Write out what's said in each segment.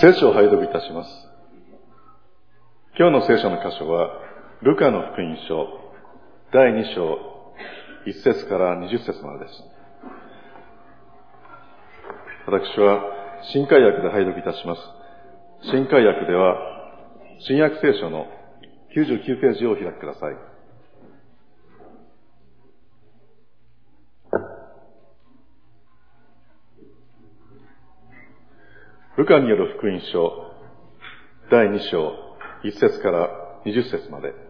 聖書を拝読いたします。今日の聖書の箇所は、ルカの福音書、第2章、1節から20節までです。私は、新海訳で拝読いたします。新海訳では、新約聖書の99ページをお開きください。ルカによる福音書、第2章、1節から20節まで。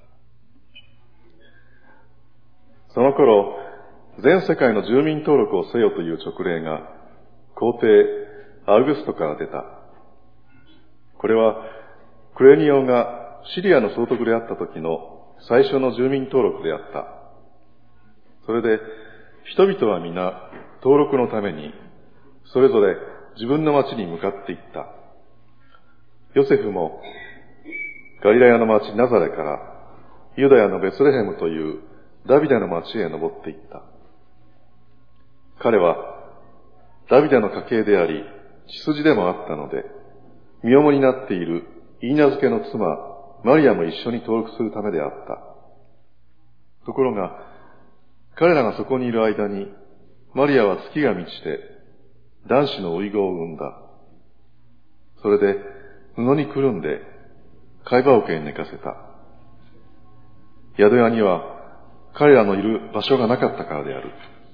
その頃、全世界の住民登録をせよという勅令が、皇帝アウグストから出た。これは、クレニオがシリアの総督であった時の最初の住民登録であった。それで、人々は皆、登録のために、それぞれ自分の町に向かっていった。ヨセフも、ガリラヤの町ナザレから、ユダヤのベツレヘムというダビデの町へ登っていった。彼は、ダビデの家系であり、血筋でもあったので、身重になっているイーナ漬けの妻、マリアも一緒に登録するためであった。ところが、彼らがそこにいる間に、マリアは月が満ちて、男子の甥子を産んだ。それで、布にくるんで、貝羽桶に寝かせた。宿屋には、彼らのいる場所がなかったからである。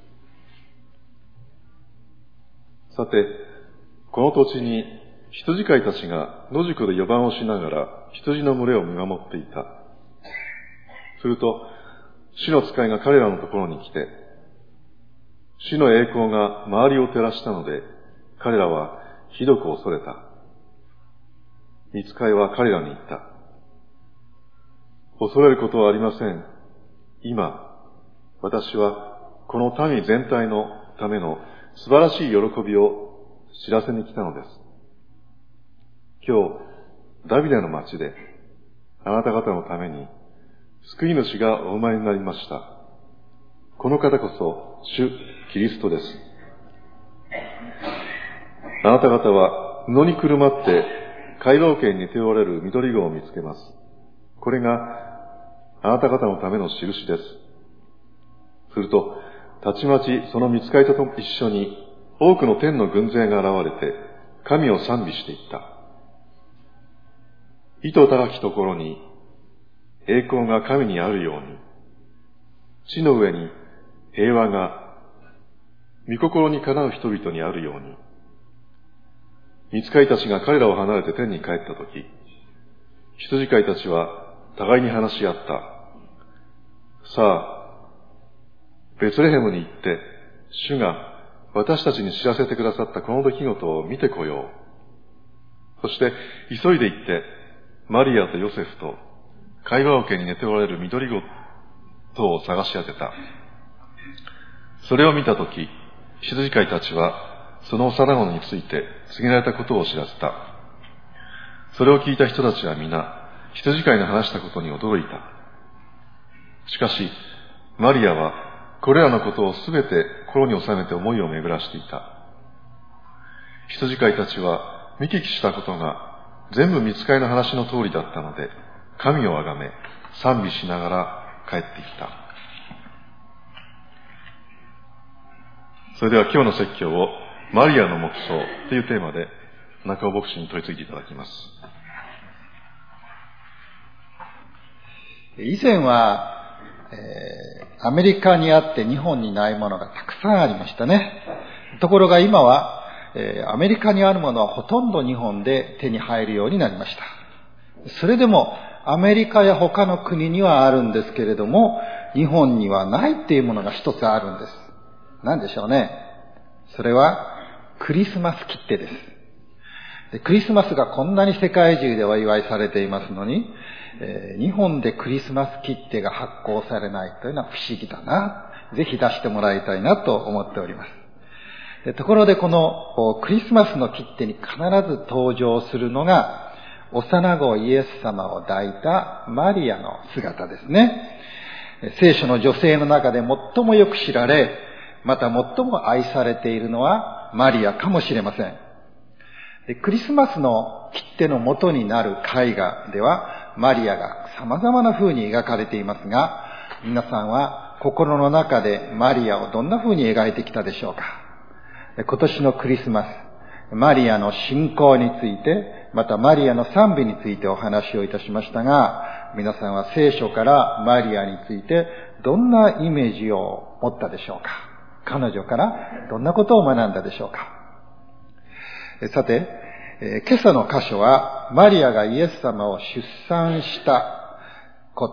さて、この土地に羊飼いたちが野宿で予番をしながら羊の群れを見守っていた。すると、主の使いが彼らのところに来て、主の栄光が周りを照らしたので、彼らはひどく恐れた。御使いは彼らに言った。恐れることはありません。今、私はこの民全体のための素晴らしい喜びを知らせに来たのです。今日、ダビデの町で、あなた方のために、救い主がお生まれになりました。この方こそ、主キリストです。あなた方は布にくるまって貝羽桶に寝ておられる緑子を見つけます。これがあなた方のための印です。すると、たちまちその見つかりと一緒に多くの天の軍勢が現れて神を賛美していった。糸高きところに栄光が神にあるように、地の上に平和が御心にかなう人々にあるように、御使いたちが彼らを離れて天に帰ったとき、羊飼いたちは互いに話し合った。さあ、ベツレヘムに行って、主が私たちに知らせてくださったこの出来事を見てこよう。そして急いで行って、マリアとヨセフと貝羽桶に寝ておられる緑子等を探し当てた。それを見たとき、羊飼いたちはその幼子について告げられたことを知らせた。それを聞いた人たちは皆、羊飼いの話したことに驚いた。しかし、マリアはこれらのことをすべて心に収めて思いを巡らしていた。羊飼いたちは見聞きしたことが全部御使いの話の通りだったので、神をあがめ、賛美しながら帰っていった。それでは今日の説教をマリアの黙想というテーマで中尾牧師に問い継いでいただきます。 以前は、アメリカにあって日本にないものがたくさんありましたね。ところが今は、アメリカにあるものはほとんど日本で手に入るようになりました。それでもアメリカや他の国にはあるんですけれども、日本にはないっていうものが一つあるんです。何でしょうね。それはクリスマス切手です。クリスマスがこんなに世界中でお祝いされていますのに、日本でクリスマス切手が発行されないというのは不思議だな。ぜひ出してもらいたいなと思っております。ところでこのクリスマスの切手に必ず登場するのが、幼子イエス様を抱いたマリアの姿ですね。聖書の女性の中で最もよく知られ、また最も愛されているのはマリアかもしれません。 で、クリスマスの切手の元になる絵画では、マリアが様々な風に描かれていますが、皆さんは心の中でマリアをどんな風に描いてきたでしょうか。今年のクリスマス、マリアの信仰について、またマリアの賛美についてお話をいたしましたが、皆さんは聖書からマリアについてどんなイメージを持ったでしょうか。彼女からどんなことを学んだでしょうか。さて、今朝の箇所はマリアがイエス様を出産したこと、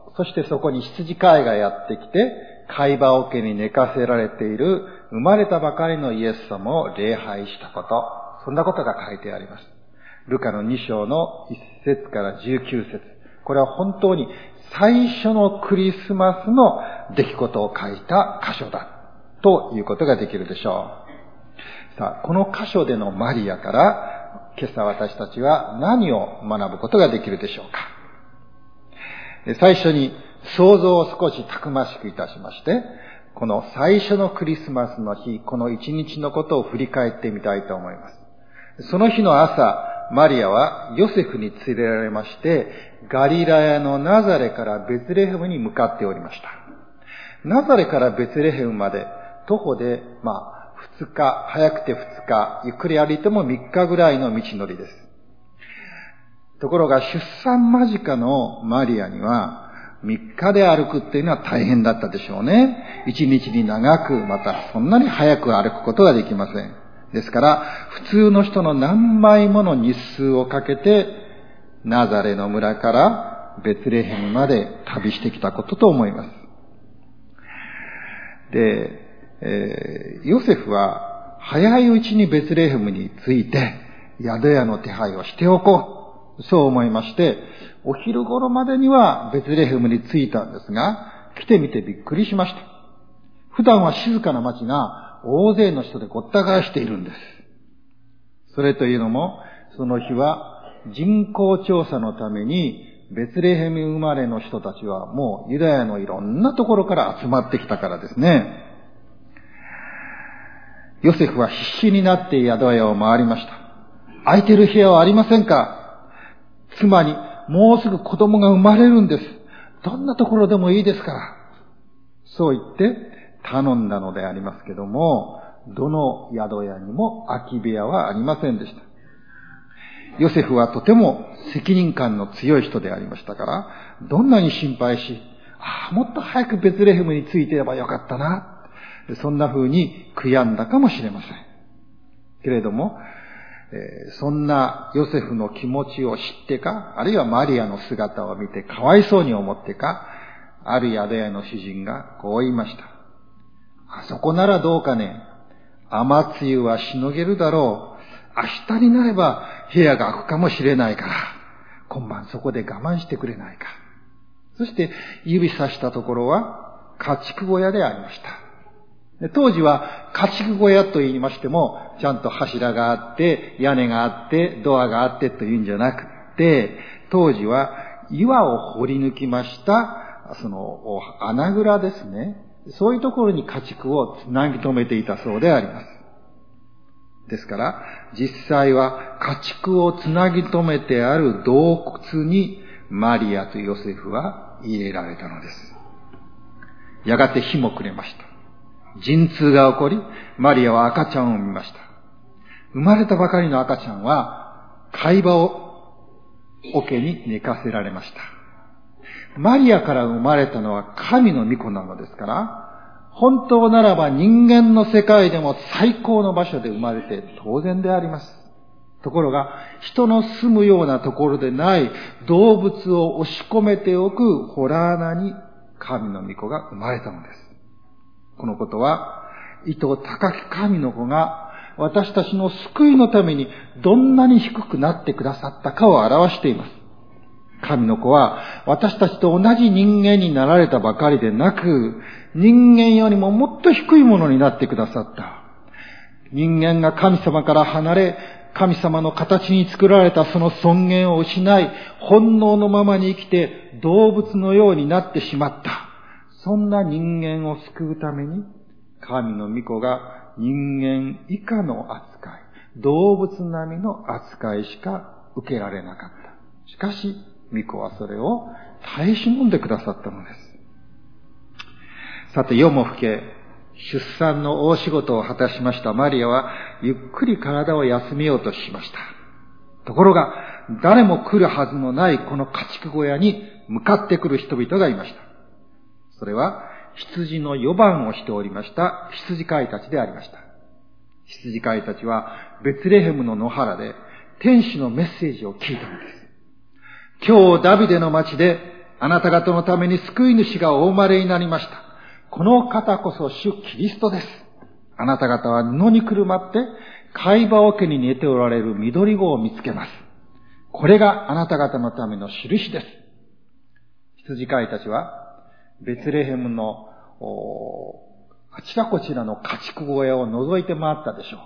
そしてそこに羊飼いがやってきて飼い場桶に寝かせられている生まれたばかりのイエス様を礼拝したこと、そんなことが書いてあります。ルカの2章の1節から19節。これは本当に最初のクリスマスの出来事を書いた箇所だということができるでしょう。さあ、この箇所でのマリアから今朝私たちは何を学ぶことができるでしょうか。最初に想像を少したくましくいたしまして、この最初のクリスマスの日、この一日のことを振り返ってみたいと思います。その日の朝、マリアはヨセフに連れられまして、ガリラヤのナザレからベツレヘムに向かっておりました。ナザレからベツレヘムまで徒歩で、2日、早くて2日、ゆっくり歩いても3日ぐらいの道のりです。ところが出産間近のマリアには、3日で歩くっていうのは大変だったでしょうね。1日に長く、またそんなに早く歩くことができません。ですから、普通の人の何倍もの日数をかけて、ナザレの村からベツレヘムまで旅してきたことと思います。で、ヨセフは早いうちにベツレヘムに着いて、宿屋の手配をしておこう。そう思いまして、お昼頃までにはベツレヘムに着いたんですが、来てみてびっくりしました。普段は静かな町が大勢の人でごった返しているんです。それというのも、その日は人口調査のためにベツレヘム生まれの人たちはもうユダヤのいろんなところから集まってきたからですね。ヨセフは必死になって宿屋を回りました。空いてる部屋はありませんか？妻にもうすぐ子供が生まれるんです。どんなところでもいいですから。そう言って頼んだのでありますけども、どの宿屋にも空き部屋はありませんでした。ヨセフはとても責任感の強い人でありましたから、どんなに心配し、もっと早くベツレヘムに着いてればよかったな。そんな風に悔やんだかもしれません。けれども、そんなヨセフの気持ちを知ってか、あるいはマリアの姿を見てかわいそうに思ってか、ある宿屋の主人がこう言いました。あそこならどうかね。雨露はしのげるだろう。明日になれば部屋が空くかもしれないから、今晩そこで我慢してくれないか。そして指さしたところは家畜小屋でありました。当時は家畜小屋と言いましても、ちゃんと柱があって、屋根があって、ドアがあってというんじゃなくて、当時は岩を掘り抜きました、その穴蔵ですね。そういうところに家畜をつなぎ止めていたそうであります。ですから、実際は家畜をつなぎ止めてある洞窟にマリアとヨセフは入れられたのです。やがて日も暮れました。陣痛が起こり、マリアは赤ちゃんを産みました。生まれたばかりの赤ちゃんは、飼い場を桶に寝かせられました。マリアから生まれたのは神の御子なのですから、本当ならば人間の世界でも最高の場所で生まれて当然であります。ところが、人の住むようなところでない動物を押し込めておく洞穴に神の御子が生まれたのです。このことは、意図高き神の子が私たちの救いのためにどんなに低くなってくださったかを表しています。神の子は私たちと同じ人間になられたばかりでなく、人間よりももっと低いものになってくださった。人間が神様から離れ、神様の形に作られたその尊厳を失い、本能のままに生きて動物のようになってしまった。そんな人間を救うために、神の御子が人間以下の扱い、 動物並みの扱いしか受けられなかった。しかし、御子はそれを耐え忍んでくださったのです。さて、夜も更け、出産の大仕事を果たしましたマリアは、ゆっくり体を休めようとしました。ところが、誰も来るはずのないこの家畜小屋に向かってくる人々がいました。それは、羊の4番をしておりました羊飼いたちでありました。羊飼いたちはベツレヘムの野原で天使のメッセージを聞いたのです。今日ダビデの町であなた方のために救い主がお生まれになりました。この方こそ主キリストです。あなた方は布にくるまって貝羽桶に寝ておられる緑子を見つけます。これがあなた方のための印です。羊飼いたちはベツレヘムのあちらこちらの家畜小屋を覗いて回ったでしょう。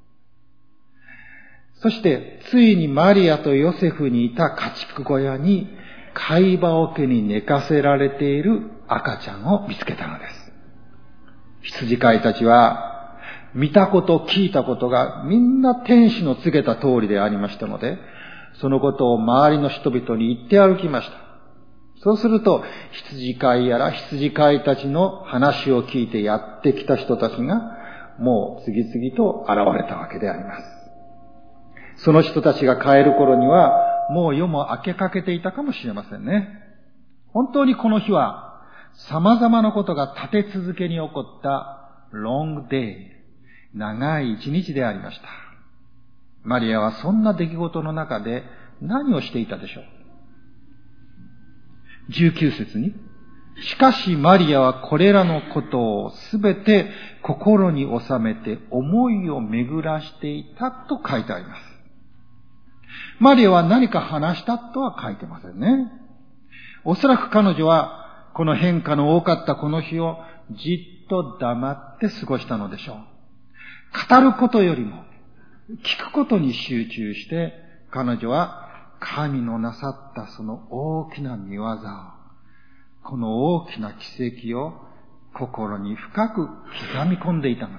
そしてついにマリアとヨセフにいた家畜小屋に貝羽桶に寝かせられている赤ちゃんを見つけたのです。羊飼いたちは見たこと聞いたことがみんな天使の告げた通りでありましたので、そのことを周りの人々に言って歩きました。そうすると、羊飼いやら羊飼いたちの話を聞いてやってきた人たちが、もう次々と現れたわけであります。その人たちが帰る頃には、もう夜も明けかけていたかもしれませんね。本当にこの日は、様々なことが立て続けに起こったロングデイ、長い一日でありました。マリアはそんな出来事の中で何をしていたでしょう。19節に、しかしマリアはこれらのことをすべて心に収めて思いを巡らしていたと書いてあります。マリアは何か話したとは書いてませんね。おそらく彼女はこの変化の多かったこの日をじっと黙って過ごしたのでしょう。語ることよりも聞くことに集中して彼女は神のなさったその大きな見業を、この大きな奇跡を心に深く刻み込んでいたのです。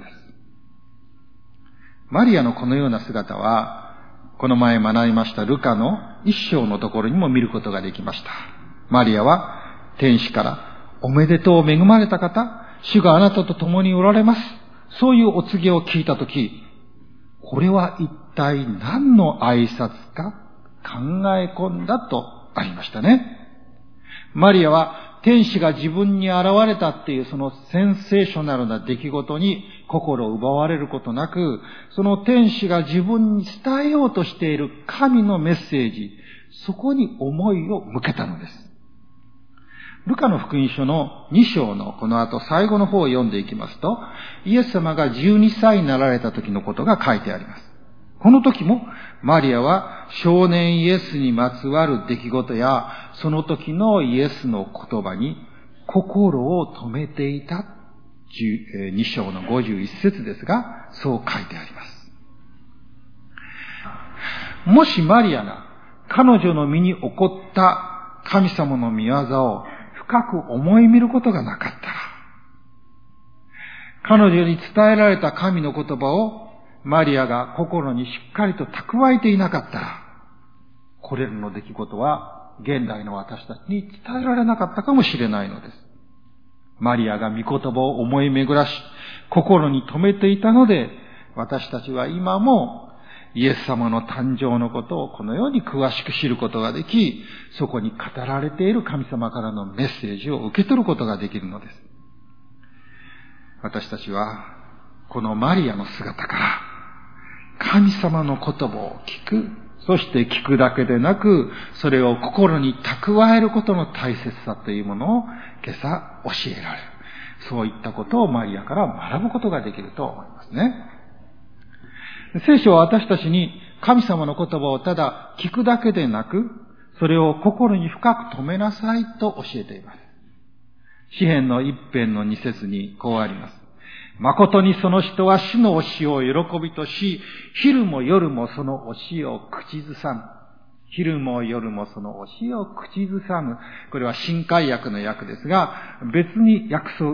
マリアのこのような姿は、この前学びましたルカの1章のところにも見ることができました。マリアは天使からおめでとう恵まれた方、主があなたと共におられます。そういうお告げを聞いたとき、これは一体何の挨拶か考え込んだとありましたね。マリアは天使が自分に現れたっていうそのセンセーショナルな出来事に心を奪われることなく、その天使が自分に伝えようとしている神のメッセージ、そこに思いを向けたのです。ルカの福音書の2章のこの後最後の方を読んでいきますと、イエス様が12歳になられた時のことが書いてあります。この時もマリアは少年イエスにまつわる出来事やその時のイエスの言葉に心を止めていた2章の51節ですが、そう書いてあります。もしマリアが彼女の身に起こった神様の御業を深く思い見ることがなかったら、彼女に伝えられた神の言葉をマリアが心にしっかりと蓄えていなかったら、これらの出来事は現代の私たちに伝えられなかったかもしれないのです。マリアが御言葉を思い巡らし、心に留めていたので、私たちは今もイエス様の誕生のことをこのように詳しく知ることができ、そこに語られている神様からのメッセージを受け取ることができるのです。私たちはこのマリアの姿から神様の言葉を聞く、そして聞くだけでなく、それを心に蓄えることの大切さというものを今朝教えられる。そういったことをマリアから学ぶことができると思いますね。聖書は私たちに神様の言葉をただ聞くだけでなく、それを心に深く留めなさいと教えています。詩編の一編の二節にこうあります。誠にその人は主の教えを喜びとし、昼も夜もその教えを口ずさむ。昼も夜もその教えを口ずさむ。これは新海訳の訳ですが、別に訳す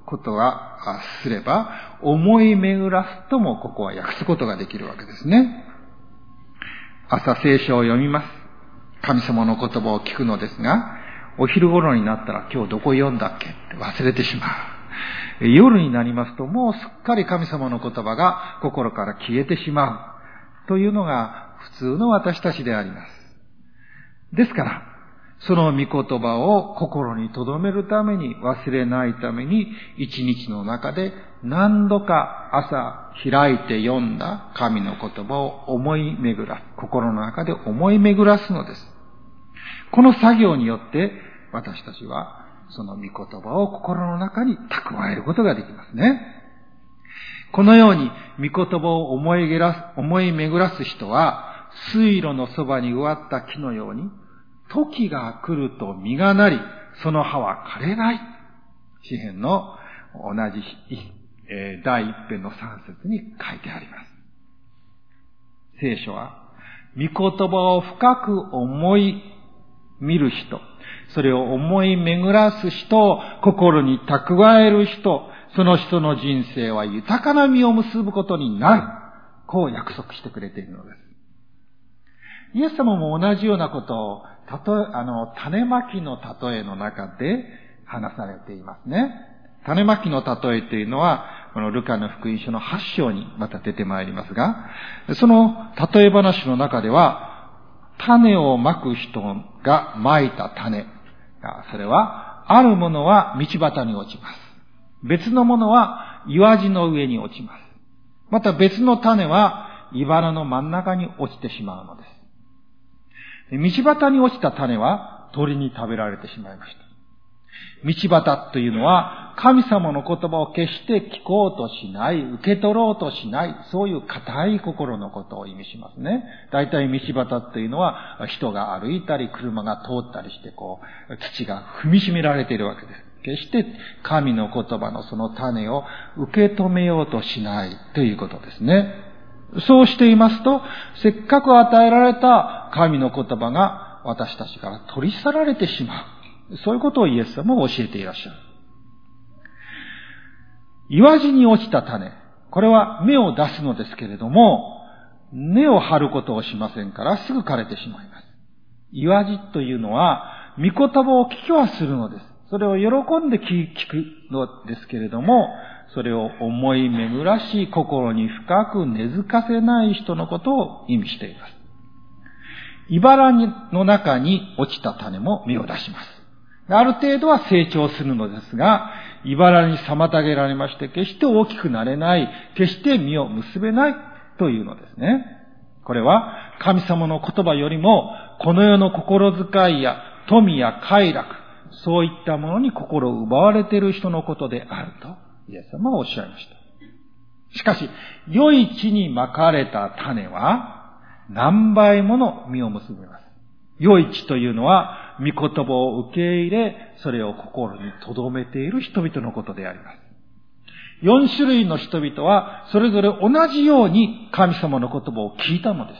ことがすれば、思い巡らすともここは訳すことができるわけですね。朝聖書を読みます。神様の言葉を聞くのですが、お昼頃になったら今日どこ読んだっけって忘れてしまう。夜になりますともうすっかり神様の言葉が心から消えてしまうというのが普通の私たちであります。ですから、その御言葉を心に留めるために、忘れないために、一日の中で何度か朝開いて読んだ神の言葉を思い巡らす。心の中で思い巡らすのです。この作業によって私たちはその御言葉を心の中に蓄えることができますね。このように御言葉を思い巡らす人は水路のそばに植わった木のように、時が来ると実がなり、その葉は枯れない。詩編の同じ第一編の3節に書いてあります。聖書は御言葉を深く思い見る人、それを思い巡らす人、心に蓄える人、その人の人生は豊かな実を結ぶことになる。こう約束してくれているのです。イエス様も同じようなことを、種まきの例えの中で話されていますね。種まきの例えというのは、このルカの福音書の8章にまた出てまいりますが、その例え話の中では、種をまく人がまいた種。それは、あるものは道端に落ちます。別のものは岩地の上に落ちます。また別の種は茨の真ん中に落ちてしまうのです。道端に落ちた種は鳥に食べられてしまいました。道端というのは神様の言葉を決して聞こうとしない、受け取ろうとしない、そういう固い心のことを意味しますね。大体道端というのは人が歩いたり車が通ったりして土が踏みしめられているわけです。決して神の言葉のその種を受け止めようとしないということですね。そうしていますと、せっかく与えられた神の言葉が私たちから取り去られてしまう。そういうことをイエス様は教えていらっしゃる。岩地に落ちた種。これは芽を出すのですけれども、根を張ることをしませんからすぐ枯れてしまいます。岩地というのは、御言葉を聞きはするのです。それを喜んで聞くのですけれども、それを思い巡らし、心に深く根付かせない人のことを意味しています。茨の中に落ちた種も芽を出します。ある程度は成長するのですが、茨に妨げられまして、決して大きくなれない、決して実を結べないというのですね。これは神様の言葉よりも、この世の心遣いや富や快楽、そういったものに心を奪われている人のことであると、イエス様はおっしゃいました。しかし、良い地にまかれた種は、何倍もの実を結びます。良い地というのは、御言葉を受け入れ、それを心に留めている人々のことであります。4種類の人々は、それぞれ同じように神様の言葉を聞いたのです。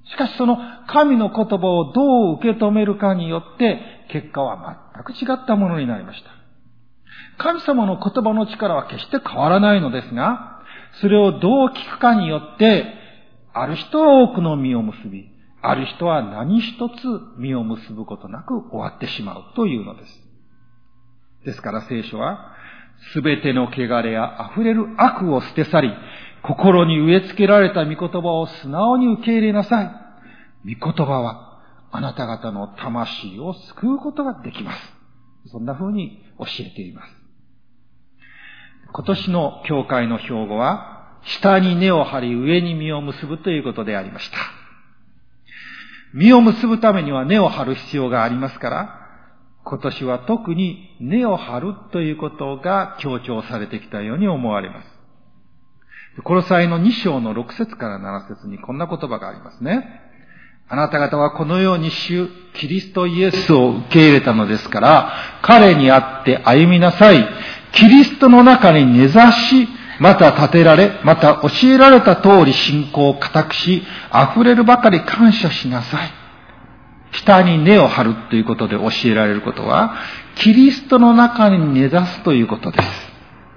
しかしその神の言葉をどう受け止めるかによって、結果は全く違ったものになりました。神様の言葉の力は決して変わらないのですが、それをどう聞くかによって、ある人は多くの実を結び、ある人は何一つ実を結ぶことなく終わってしまうというのです。ですから聖書は、すべての汚れや溢れる悪を捨て去り、心に植え付けられた御言葉を素直に受け入れなさい。御言葉はあなた方の魂を救うことができます。そんな風に教えています。今年の教会の標語は、下に根を張り上に実を結ぶということでありました。実を結ぶためには根を張る必要がありますから、今年は特に根を張るということが強調されてきたように思われます。コロサイの2章の6節から7節にこんな言葉がありますね。あなた方はこのように主キリストイエスを受け入れたのですから、彼にあって歩みなさい。キリストの中に根ざし、また立てられ、また教えられた通り信仰を固くし、溢れるばかり感謝しなさい。下に根を張るということで教えられることは、キリストの中に根ざすということです。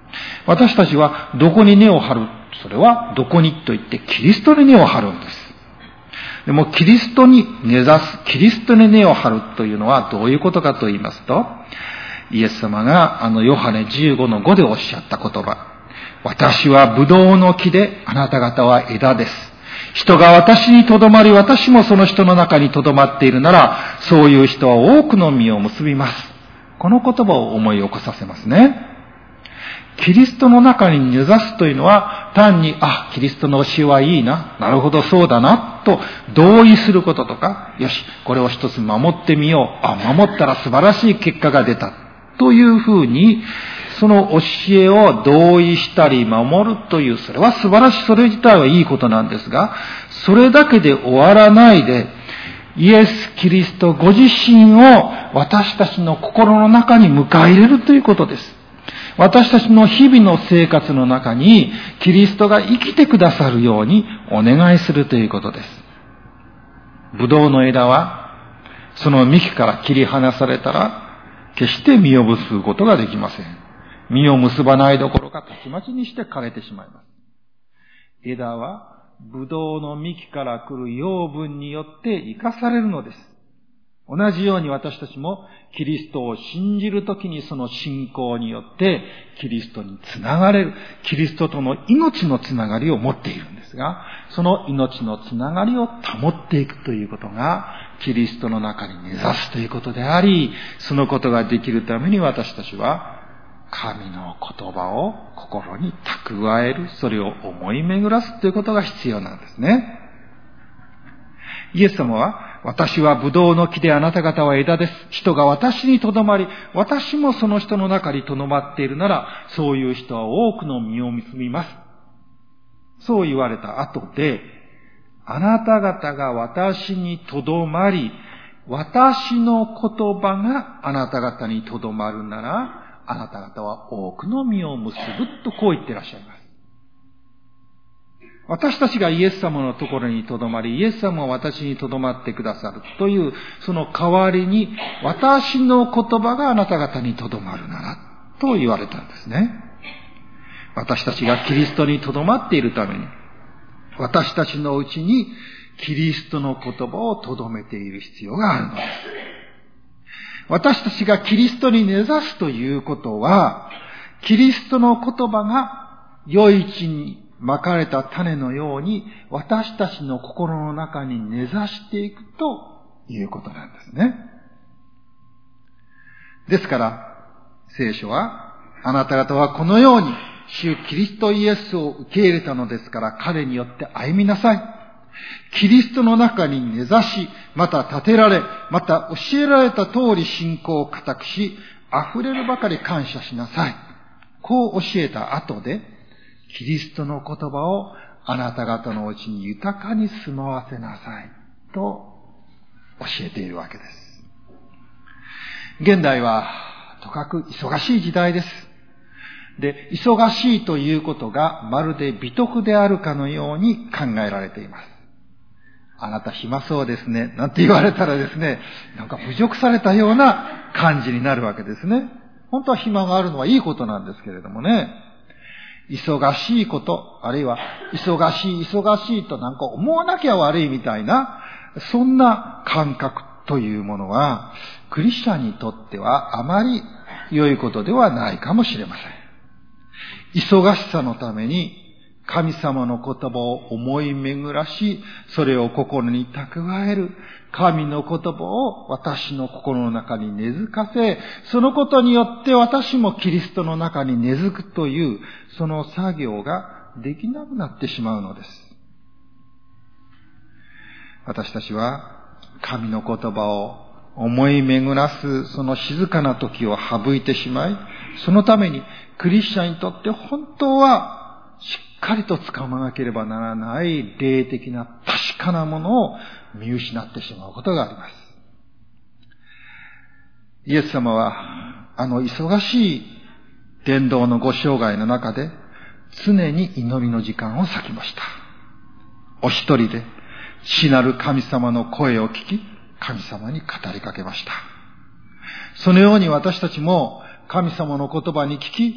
私たちはどこに根を張る？それはどこにと言ってキリストに根を張るんです。でもキリストに根ざす、キリストに根を張るというのはどういうことかと言いますと、イエス様がヨハネ 15:5 でおっしゃった言葉。私はブドウの木で、あなた方は枝です。人が私にとどまり、私もその人の中にとどまっているなら、そういう人は多くの実を結びます。この言葉を思い起こさせますね。キリストの中に根ざすというのは、単に、キリストの教えはいいな、なるほどそうだな、と同意することとか、よし、これを一つ守ってみよう。守ったら素晴らしい結果が出た。というふうに、その教えを同意したり守るという、それは素晴らしい、それ自体はいいことなんですが、それだけで終わらないで、イエス・キリストご自身を私たちの心の中に迎え入れるということです。私たちの日々の生活の中にキリストが生きてくださるようにお願いするということです。ブドウの枝はその幹から切り離されたら決して実を結ぶことができません。実を結ばないどころかたちまちにして枯れてしまいます。枝はブドウの幹から来る養分によって生かされるのです。同じように私たちもキリストを信じるときにその信仰によってキリストにつながれる、キリストとの命のつながりを持っているんですが、その命のつながりを保っていくということがキリストの中に根ざすということであり、そのことができるために私たちは神の言葉を心に蓄える、それを思い巡らすということが必要なんですね。イエス様は、私はブドウの木であなた方は枝です。人が私にとどまり、私もその人の中にとどまっているなら、そういう人は多くの実を結びます。そう言われた後で、あなた方が私にとどまり、私の言葉があなた方にとどまるなら、あなた方は多くの実を結ぶとこう言っていらっしゃいます。私たちがイエス様のところにとどまり、イエス様は私にとどまってくださるという、その代わりに、私の言葉があなた方にとどまるなら、と言われたんですね。私たちがキリストにとどまっているために、私たちのうちにキリストの言葉をとどめている必要があるのです。私たちがキリストに根ざすということは、キリストの言葉が良い地にまかれた種のように私たちの心の中に根ざしていくということなんですね。ですから、聖書は、あなた方はこのように主キリストイエスを受け入れたのですから彼によって歩みなさい。キリストの中に根ざし、また立てられ、また教えられた通り信仰を固くし、溢れるばかり感謝しなさい。こう教えた後で、キリストの言葉をあなた方のうちに豊かに住まわせなさい。と教えているわけです。現代はとかく忙しい時代です。で、忙しいということがまるで美徳であるかのように考えられています。あなた暇そうですね。なんて言われたらですね、なんか侮辱されたような感じになるわけですね。本当は暇があるのはいいことなんですけれどもね。忙しいこと、あるいは忙しいとなんか思わなきゃ悪いみたいな、そんな感覚というものは、クリスチャンにとってはあまり良いことではないかもしれません。忙しさのために神様の言葉を思い巡らし、それを心に蓄える。神の言葉を私の心の中に根付かせ、そのことによって私もキリストの中に根付くという、その作業ができなくなってしまうのです。私たちは神の言葉を思い巡らすその静かな時を省いてしまい、そのためにクリスチャンにとって本当はしっかりと掴まなければならない霊的な確かなものを見失ってしまうことがあります。イエス様は忙しい伝道のご生涯の中で常に祈りの時間を割きました。お一人で父なる神様の声を聞き、神様に語りかけました。そのように私たちも神様の言葉に聞き、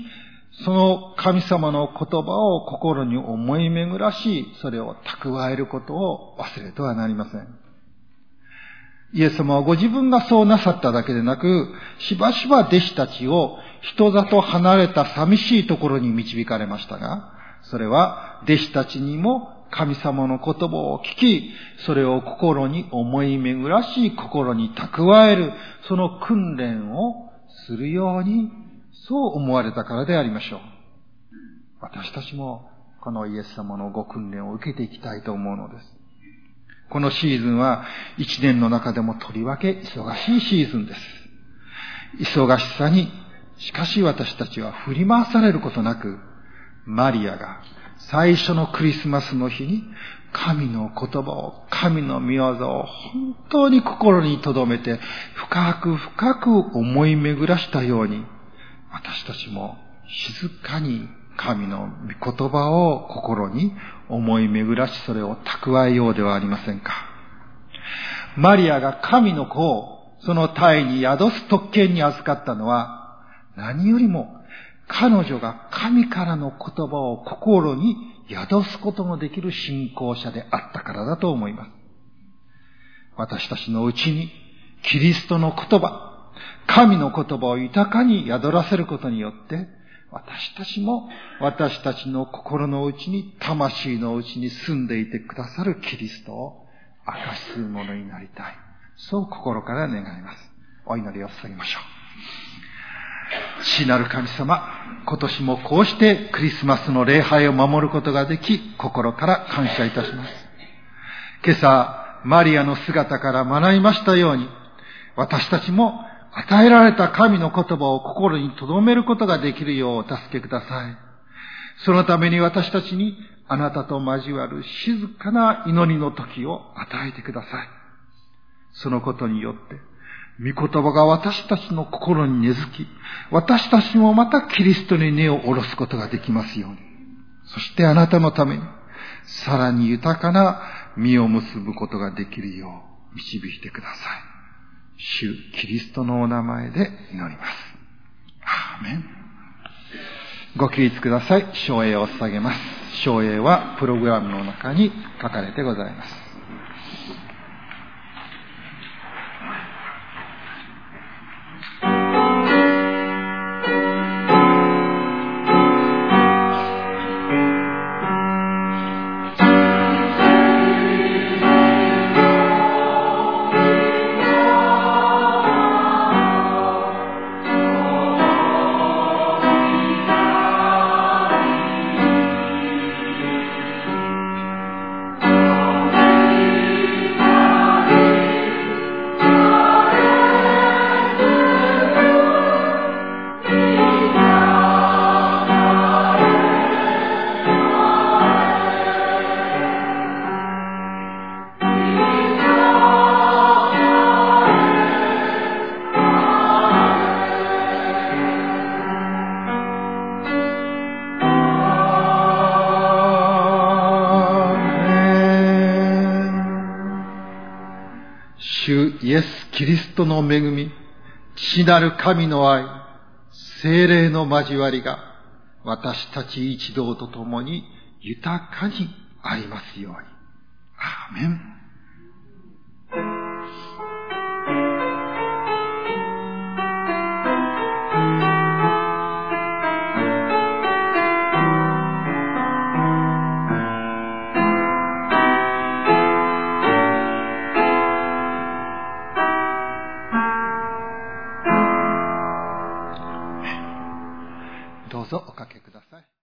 その神様の言葉を心に思い巡らし、それを蓄えることを忘れてはなりません。イエス様はご自分がそうなさっただけでなく、しばしば弟子たちを人里離れた寂しいところに導かれましたが、それは弟子たちにも神様の言葉を聞き、それを心に思い巡らし、心に蓄える、その訓練をするように、そう思われたからでありましょう。私たちもこのイエス様のご訓練を受けていきたいと思うのです。このシーズンは一年の中でもとりわけ忙しいシーズンです。忙しさに、しかし私たちは振り回されることなく、マリアが最初のクリスマスの日に神の言葉を、神の御業を本当に心に留めて深く深く思い巡らしたように、私たちも静かに神の御言葉を心に思い巡らし、それを蓄えようではありませんか。マリアが神の子をその胎に宿す特権に預かったのは、何よりも彼女が神からの言葉を心に宿すことのできる信仰者であったからだと思います。私たちのうちにキリストの言葉、神の言葉を豊かに宿らせることによって、私たちも私たちの心の内に、魂の内に住んでいてくださるキリストを明かすものになりたい。そう心から願います。お祈りを捧げましょう。父なる神様、今年もこうしてクリスマスの礼拝を守ることができ、心から感謝いたします。今朝、マリアの姿から学びましたように、私たちも与えられた神の言葉を心に留めることができるようお助けください。そのために私たちにあなたと交わる静かな祈りの時を与えてください。そのことによって、御言葉が私たちの心に根付き、私たちもまたキリストに根を下ろすことができますように。そしてあなたのために、さらに豊かな実を結ぶことができるよう導いてください。主キリストのお名前で祈ります。アーメン。ご起立ください。唱詠を捧げます。唱詠はプログラムの中に書かれてございます。主イエス・キリストの恵み、父なる神の愛、聖霊の交わりが私たち一同と共に豊かにありますように。アーメン。どうぞおかけください。